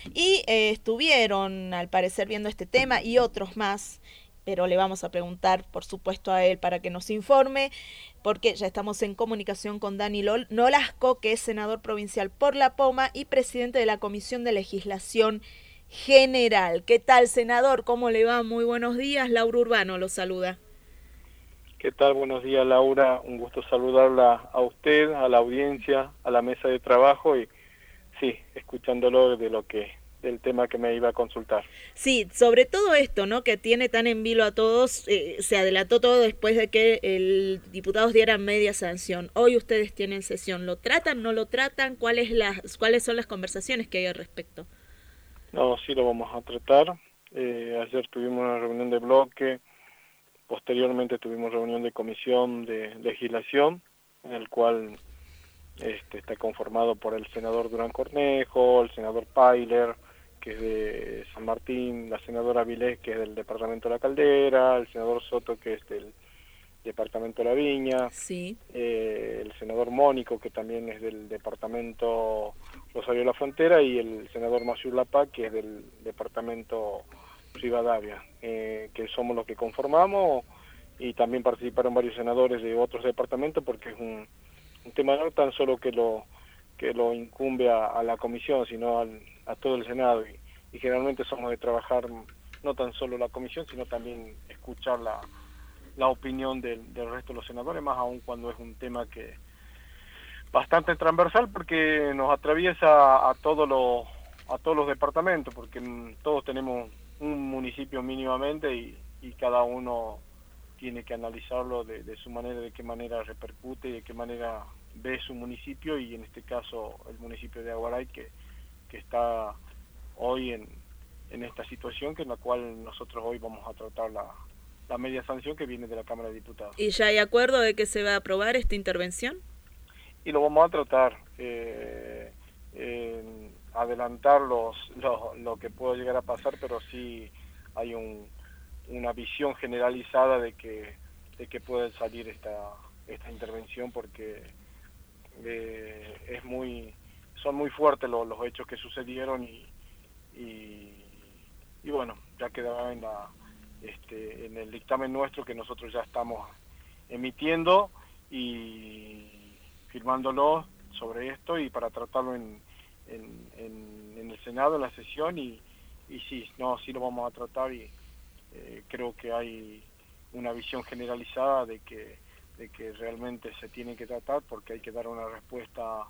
y estuvieron al parecer viendo este tema y otros más, pero le vamos a preguntar por supuesto a él para que nos informe, porque ya estamos en comunicación con Dani Nolasco, que es senador provincial por La Poma y presidente de la Comisión de Legislación General. ¿Qué tal, senador? ¿Cómo le va? Muy buenos días. Laura Urbano lo saluda. ¿Qué tal? Buenos días, Laura. Un gusto saludarla a usted, a la audiencia, a la mesa de trabajo y sí, escuchándolo del tema que me iba a consultar. Sí, sobre todo esto, ¿no? Que tiene tan en vilo a todos, se adelantó todo después de que el diputados dieran media sanción. Hoy ustedes tienen sesión. ¿Lo tratan, no lo tratan? ¿Cuáles son las conversaciones que hay al respecto? No, sí lo vamos a tratar. Ayer tuvimos una reunión de bloque, posteriormente tuvimos reunión de comisión de legislación, en el cual está conformado por el senador Durán Cornejo, el senador Pailer, que es de San Martín, la senadora Vilés, que es del departamento de La Caldera, el senador Soto, que es del departamento de La Viña, Sí. el senador Mónico, que también es del departamento Rosario de la Frontera, y el senador Masur Lapá, que es del departamento Rivadavia, que somos los que conformamos, y también participaron varios senadores de otros departamentos, porque es un tema no tan solo que lo incumbe a la comisión, sino a todo el Senado, y generalmente somos de trabajar no tan solo la comisión, sino también escuchar la opinión del resto de los senadores, más aún cuando es un tema que bastante transversal, porque nos atraviesa a todos los departamentos, porque todos tenemos un municipio mínimamente y cada uno tiene que analizarlo de su manera, de qué manera repercute y de qué manera ve su municipio, y en este caso el municipio de Aguaray, que está hoy en esta situación, que en la cual nosotros hoy vamos a tratar la media sanción que viene de la Cámara de Diputados. ¿Y ya hay acuerdo de que se va a aprobar esta intervención? Y lo vamos a tratar, adelantar lo que pueda llegar a pasar, pero sí hay una visión generalizada de que puede salir esta intervención, porque son muy fuertes los hechos que sucedieron, y bueno, ya quedará en el dictamen nuestro, que nosotros ya estamos emitiendo y firmándolo sobre esto, y para tratarlo en el Senado, en la sesión, y sí lo vamos a tratar, y creo que hay una visión generalizada de que realmente se tiene que tratar, porque hay que dar una respuesta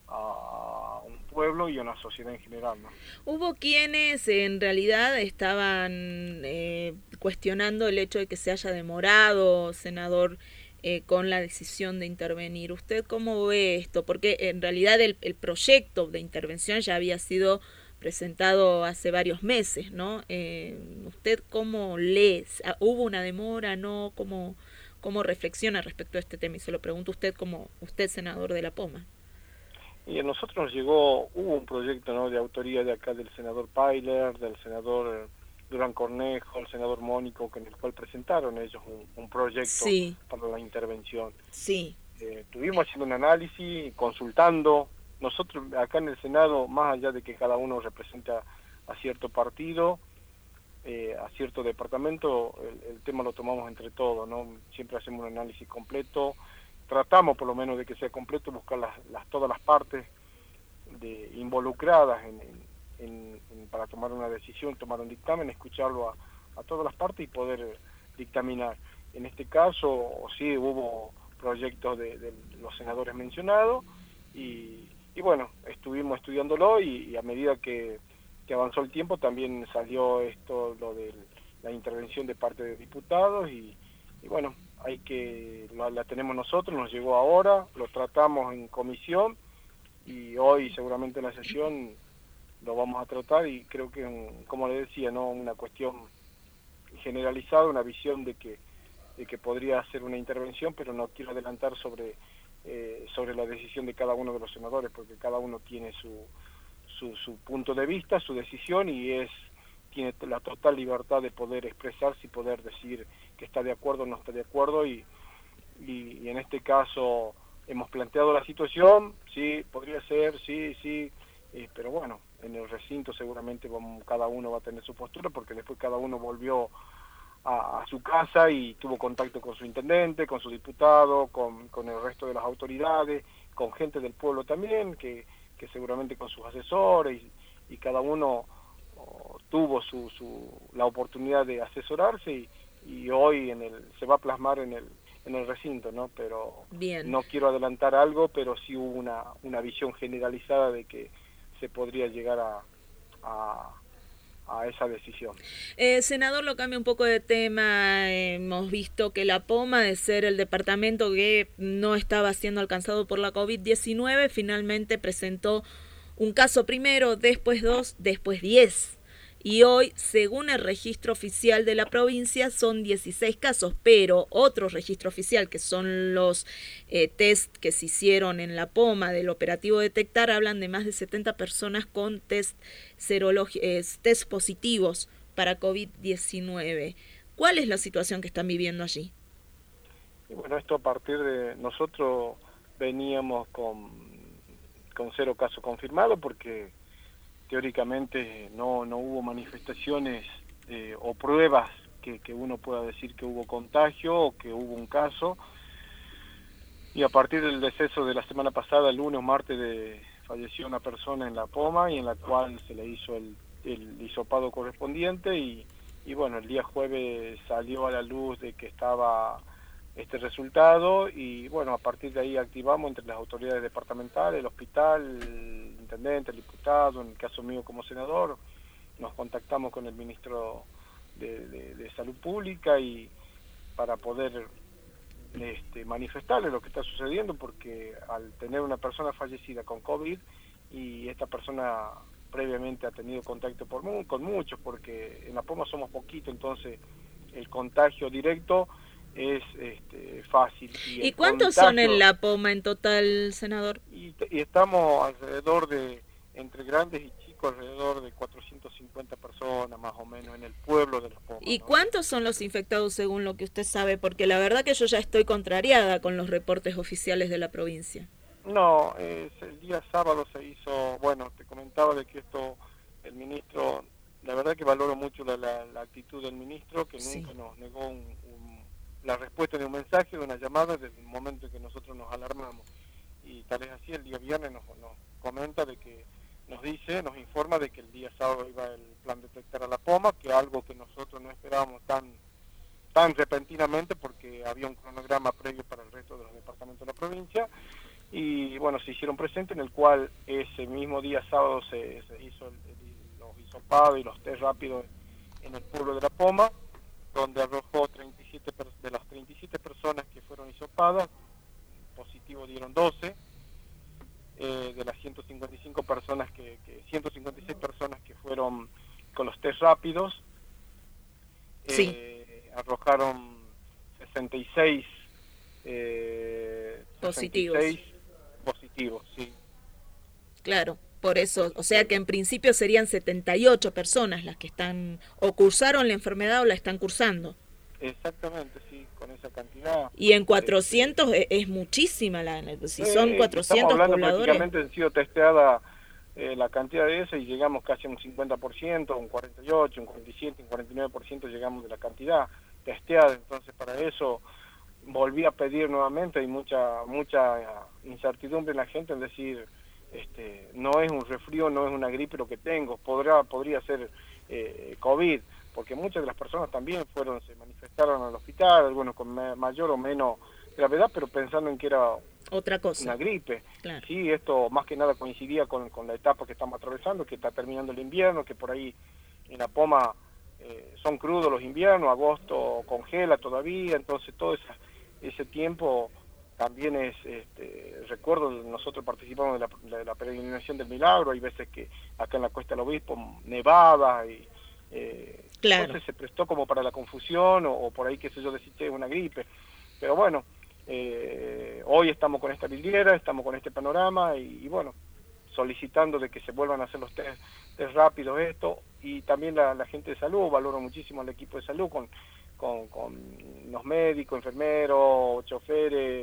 a un pueblo y a una sociedad en general, ¿no? Hubo quienes en realidad estaban cuestionando el hecho de que se haya demorado, senador, con la decisión de intervenir. ¿Usted cómo ve esto? Porque en realidad el proyecto de intervención ya había sido presentado hace varios meses, ¿no? ¿Usted cómo lee? ¿Hubo una demora? ¿No? ¿Cómo reflexiona respecto a este tema? Y se lo pregunto a usted como usted, senador de La Poma. Y a nosotros hubo un proyecto, ¿no?, de autoría de acá del senador Pailer, del senador Durán Cornejo, el senador Mónico, en el cual presentaron ellos un proyecto Sí, para la intervención. sí. Estuvimos haciendo un análisis, consultando. Nosotros acá en el Senado, más allá de que cada uno representa a cierto partido, a cierto departamento, el tema lo tomamos entre todos, ¿no? Siempre hacemos un análisis completo, tratamos por lo menos de que sea completo, buscar todas las partes involucradas para tomar una decisión, tomar un dictamen, escucharlo a todas las partes y poder dictaminar. En este caso, sí hubo proyectos de los senadores mencionados, y bueno, estuvimos estudiándolo, y a medida que avanzó el tiempo también salió lo de la intervención de parte de diputados, y bueno, la tenemos nosotros, nos llegó ahora, lo tratamos en comisión, y hoy seguramente en la sesión lo vamos a tratar, y creo que, como le decía, no una cuestión generalizada, una visión de que podría hacer una intervención, pero no quiero adelantar sobre la decisión de cada uno de los senadores, porque cada uno tiene su punto de vista, su decisión, y tiene la total libertad de poder expresarse y poder decir que está de acuerdo o no está de acuerdo, y en este caso hemos planteado la situación, sí, podría ser, sí, pero bueno, en el recinto seguramente cada uno va a tener su postura, porque después cada uno volvió a su casa y tuvo contacto con su intendente, con su diputado, con el resto de las autoridades, con gente del pueblo también, que seguramente con sus asesores, y cada uno tuvo la oportunidad de asesorarse, y hoy se va a plasmar en el recinto, ¿no? Pero Bien. No quiero adelantar algo, pero sí hubo una visión generalizada de que se podría llegar a esa decisión. Senador, lo cambia un poco de tema. Hemos visto que La Poma, de ser el departamento que no estaba siendo alcanzado por la COVID-19, finalmente presentó un caso primero, después 2, después 10. Y hoy, según el registro oficial de la provincia, son 16 casos, pero otro registro oficial, que son los test que se hicieron en La Poma del operativo Detectar, hablan de más de 70 personas con test positivos para COVID-19. ¿Cuál es la situación que están viviendo allí? Y bueno, esto a partir de nosotros veníamos con 0 casos confirmados, porque teóricamente no hubo manifestaciones o pruebas que uno pueda decir que hubo contagio o que hubo un caso. Y a partir del deceso de la semana pasada, el lunes o martes, falleció una persona en La Poma, y en la cual se le hizo el hisopado correspondiente, y bueno, el día jueves salió a la luz de que estaba este resultado, y bueno, a partir de ahí activamos entre las autoridades departamentales, el hospital, el intendente, el diputado, en el caso mío como senador, nos contactamos con el ministro de Salud Pública, y para poder manifestarle lo que está sucediendo, porque al tener una persona fallecida con COVID, y esta persona previamente ha tenido contacto con muchos, porque en La Poma somos poquitos, entonces el contagio directo es fácil. ¿Y cuántos son en La Poma en total, senador? Y estamos alrededor entre grandes y chicos, alrededor de 450 personas más o menos en el pueblo de La Poma. ¿Y cuántos son los infectados según lo que usted sabe? Porque la verdad que yo ya estoy contrariada con los reportes oficiales de la provincia. No, el día sábado se hizo, bueno, te comentaba de que el ministro, la verdad que valoro mucho la actitud del ministro, que nunca nos negó la respuesta de un mensaje, de una llamada, desde el momento en que nosotros nos alarmamos. Y tal es así, el día viernes nos comenta de que nos informa de que el día sábado iba el plan Detectar a La Poma, que algo que nosotros no esperábamos tan repentinamente, porque había un cronograma previo para el resto de los departamentos de la provincia. Y bueno, se hicieron presentes, en el cual ese mismo día sábado se hizo los hisopados y los test rápidos en el pueblo de La Poma, donde arrojó 37 de las 37 personas que fueron hisopadas, positivo dieron 12, de las 155 personas 156 personas que fueron con los test rápidos, arrojaron 66 positivos. 66 positivos, sí. Claro, por eso, o sea que en principio serían 78 personas las que están o cursaron la enfermedad o la están cursando. Exactamente, sí, con esa cantidad. Y en 400 es muchísima si son 400 pobladores. Prácticamente han sido testeadas la cantidad de eso, y llegamos casi a un 50%, un 48%, un 47%, un 49% llegamos de la cantidad testeada. Entonces, para eso volví a pedir nuevamente, hay mucha incertidumbre en la gente en decir, no es un resfrío, no es una gripe lo que tengo, podría ser COVID, porque muchas de las personas también se manifestaron al hospital, algunos con mayor o menos gravedad, pero pensando en que era otra cosa, una gripe. Claro. Sí, esto más que nada coincidía con la etapa que estamos atravesando, que está terminando el invierno, que por ahí en La Poma son crudos los inviernos, agosto congela todavía, entonces todo ese tiempo también es, recuerdo, nosotros participamos de la peregrinación del Milagro, hay veces que acá en la Cuesta del Obispo nevaba, y claro. Entonces se prestó como para la confusión, o por ahí, qué sé yo, decir que es una gripe. Pero bueno, hoy estamos con esta vidriera, estamos con este panorama, y bueno, solicitando de que se vuelvan a hacer los test rápidos y también la gente de salud, valoro muchísimo al equipo de salud, con los médicos, enfermeros, choferes,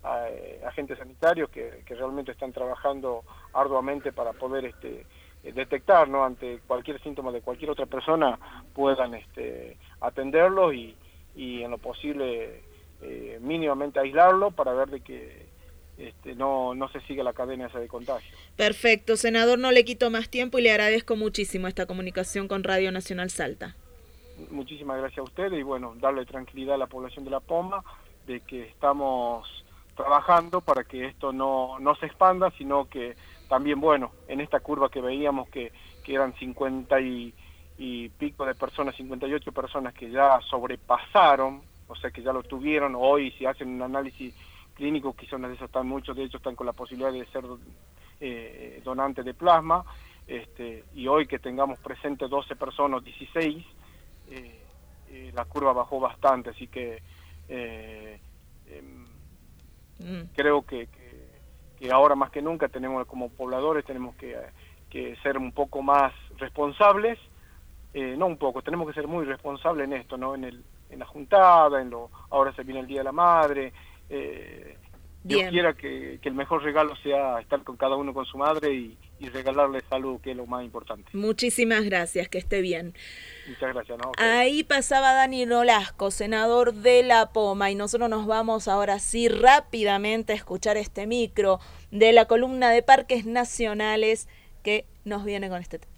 agentes sanitarios que realmente están trabajando arduamente para poder detectar, ¿no?, ante cualquier síntoma de cualquier otra persona, puedan atenderlo y en lo posible mínimamente aislarlo para ver de que no se siga la cadena esa de contagio. Perfecto, senador, no le quito más tiempo y le agradezco muchísimo esta comunicación con Radio Nacional Salta. Muchísimas gracias a ustedes y bueno, darle tranquilidad a la población de La Poma de que estamos trabajando para que esto no se expanda, sino que también, bueno, en esta curva que veíamos que eran 50 y pico de personas, 58 personas que ya sobrepasaron, o sea que ya lo tuvieron. Hoy si hacen un análisis clínico, quizás de esos muchos de ellos están con la posibilidad de ser donantes de plasma, y hoy que tengamos presentes 12 personas, 16, la curva bajó bastante, así que creo que ahora más que nunca tenemos, como pobladores, tenemos que ser un poco más responsables, no un poco, tenemos que ser muy responsables en esto, ¿no? En la juntada, ahora se viene el Día de la Madre. Dios quiera que el mejor regalo sea estar con cada uno con su madre y regalarle salud, que es lo más importante. Muchísimas gracias, que esté bien. Muchas gracias. ¿No? Ahí pasaba Dani Nolasco, senador de La Poma, y nosotros nos vamos ahora sí rápidamente a escuchar este micro de la columna de Parques Nacionales que nos viene con este tema.